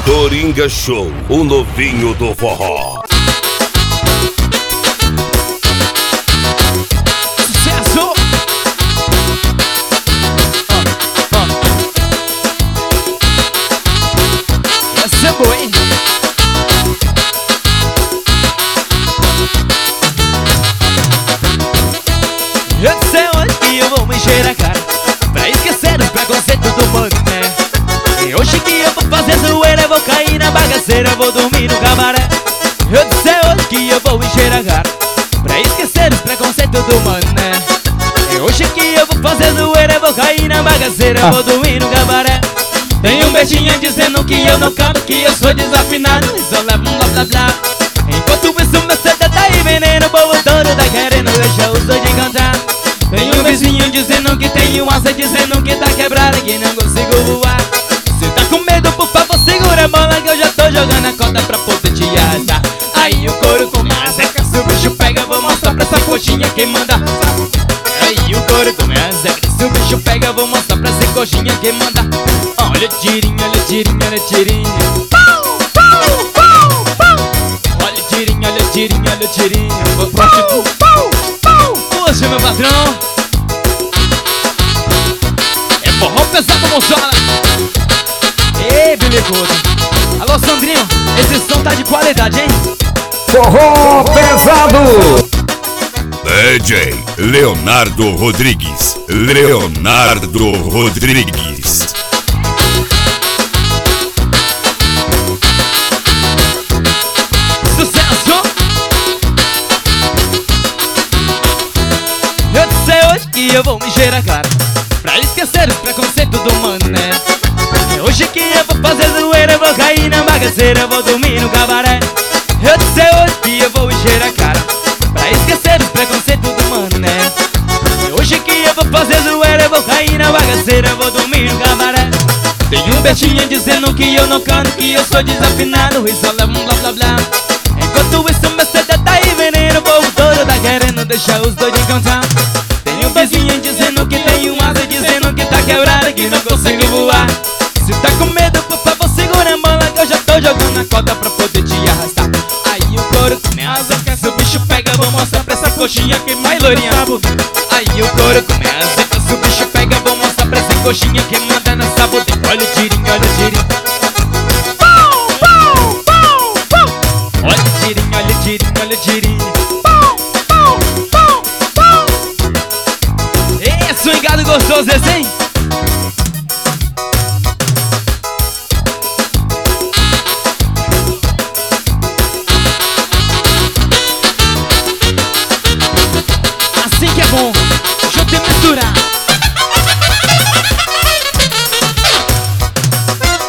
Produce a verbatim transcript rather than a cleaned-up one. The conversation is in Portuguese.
Coringa Show, o novinho do forró. Sucesso! Oh, oh. Essa é boa, hein? Eu sei hoje que eu vou me encher a cara pra esquecer os preconceitos do mundo, né? E hoje que eu vou fazer zoeira, eu vou cair na bagaceira, eu vou dormir no cabaré. Eu disse hoje que eu vou encher a cara pra esquecer os preconceitos do mundo, né? E hoje que eu vou fazer zoeira, eu vou cair na bagaceira, eu vou dormir no cabaré. Tem um beijinho dizendo que eu não canto, que eu sou desafinado e só levo um blá blá blá. Enquanto isso meu C D tá aí veneno, o povo todo tá querendo deixar os dois de cantar. Tem um vizinho dizendo que tem um asa, dizendo que tá quebrado, que não consigo voar. Se tá com medo, por favor, segura a bola, que eu já tô jogando a corda pra poder te arrastar. Aí o couro começa, se o bicho pega, vou mostrar pra essa coxinha quem manda. Aí o couro começa, se o bicho pega, vou mostrar pra essa coxinha quem manda. Olha o tirinho, olha o tirinho, olha o tirinho. Olha o tirinho, olha o tirinho, olha o tirinho. Vou prostituir. Poxa, meu patrão, é forró pesado, moçada. Ei, Bilicudo. Alô, Sandrinho, esse som tá de qualidade, hein? Forró pesado. D J Leonardo Rodrigues. Leonardo Rodrigues. Sucesso! Eu disse hoje que eu vou me encher a cara pra esquecer os preconceitos do mano, né? É hoje que eu vou fazer zoeira, eu vou cair na bagaceira, eu vou dormir no cabaré. Eu disse hoje que eu vou encher a cara pra esquecer os preconceitos do mano, né? É hoje que eu vou fazer zoeira, eu vou cair na bagaceira, eu vou dormir no cabaré. Tem um beijinho dizendo que eu não canto, que eu sou desafinado e só levo um blá blá blá. Enquanto isso meu C D tá aí veneno, o povo todo tá querendo deixar os dois de cantar. Tem um vizinho dizendo que tem um asa, dizendo que tá quebrado, que não consigo voar. Se tá com medo, por favor, segura a bola, que eu já tô jogando a corda pra poder te arrastar. Aí o couro começa, se o bicho pega, vou mostrar pra essa coxinha que mais loirinha. Aí o couro começa, se o bicho pega, vou mostrar pra essa coxinha que manda nessa boteca. Olha o tirinho, olha o tirinho. Olha o tirinho, olha o tirinho, olha o tirinho. Ei, swingado gostoso esse, hein? Assim que é bom, junto e misturar.